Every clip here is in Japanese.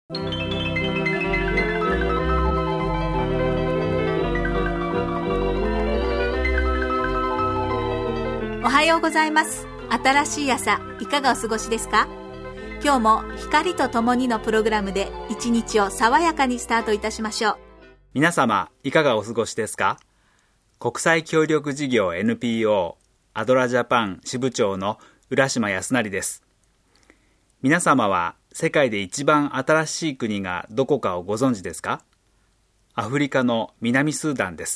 おはようございます。新しい朝、いかがお過ごしですか？今日も光とともにのプログラムで一日を爽やかにスタートいたしましょう。 皆様、いかがお過ごしですか？国際協力事業 NPO アドラジャパン支部長の浦島康成です。皆様は世界で一番新しい国がどこかをご存知ですか？アフリカの南スーダンです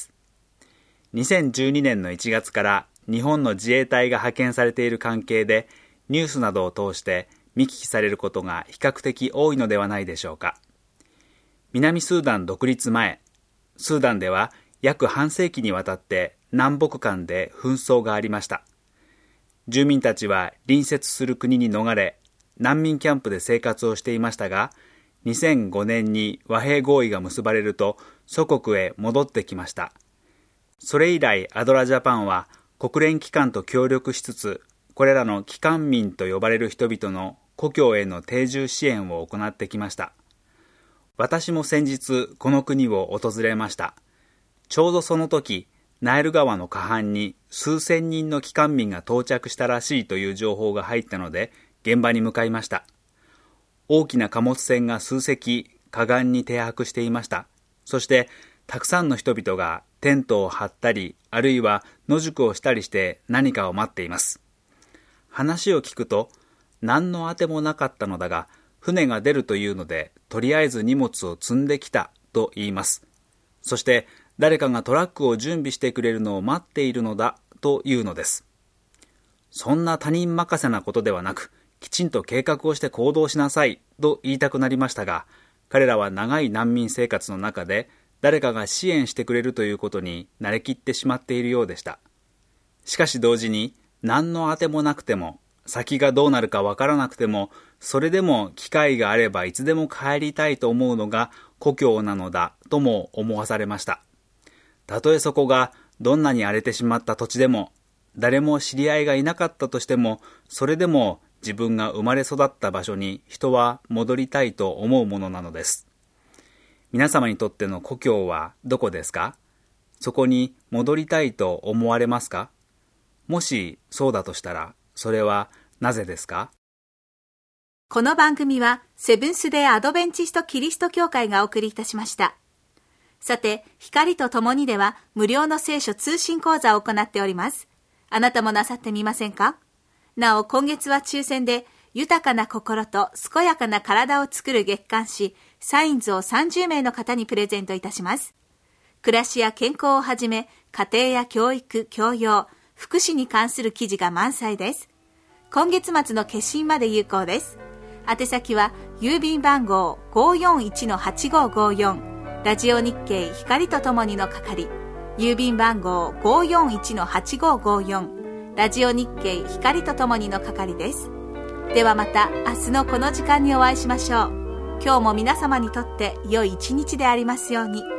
。2012年の1月から日本の自衛隊が派遣されている関係でニュースなどを通して見聞きされることが比較的多いのではないでしょうか。南スーダン独立前、スーダンでは約半世紀にわたって南北間で紛争がありました。住民たちは隣接する国に逃れ、難民キャンプで生活をしていましたが、2005年に和平合意が結ばれると祖国へ戻ってきました。それ以来アドラジャパンは国連機関と協力しつつ、これらの帰還民と呼ばれる人々の故郷への定住支援を行ってきました。私も先日この国を訪れました。ちょうどその時、ナイル川の河畔に数千人の帰還民が到着したらしいという情報が入ったので、現場に向かいました。大きな貨物船が数隻河岸に停泊していました。そしてたくさんの人々がテントを張ったり、あるいは野宿をしたりして何かを待っています。話を聞くと、何のあてもなかったのだが、船が出るというので、とりあえず荷物を積んできたと言います。そして誰かがトラックを準備してくれるのを待っているのだというのです。そんな他人任せなことではなく、きちんと計画をして行動しなさいと言いたくなりましたが、彼らは長い難民生活の中で誰かが支援してくれるということに慣れきってしまっているようでした。しかし同時に、何のあてもなくても、先がどうなるかわからなくても、それでも機会があればいつでも帰りたいと思うのが故郷なのだとも思わされました。たとえそこがどんなに荒れてしまった土地でも、誰も知り合いがいなかったとしても、それでも自分が生まれ育った場所に人は戻りたいと思うものなのです。皆様にとっての故郷はどこですか？そこに戻りたいと思われますか？もしそうだとしたら、それはなぜですか？ この番組はセブンス・デー・アドベンチスト・キリスト教会がお送りいたしました。さて、光とともにでは無料の聖書通信講座を行っております。あなたもなさってみませんか？なお、今月は抽選で豊かな心と健やかな体を作る月刊誌サインズを30名の方にプレゼントいたします。暮らしや健康をはじめ、家庭や教育、教養、福祉に関する記事が満載です。今月末の決心まで有効です。宛先は郵便番号 541-8554 ラジオ日経光とともにの係、郵便番号 541-8554 ラジオ日経光とともにの係です。ではまた明日のこの時間にお会いしましょう。今日も皆様にとって良い一日でありますように。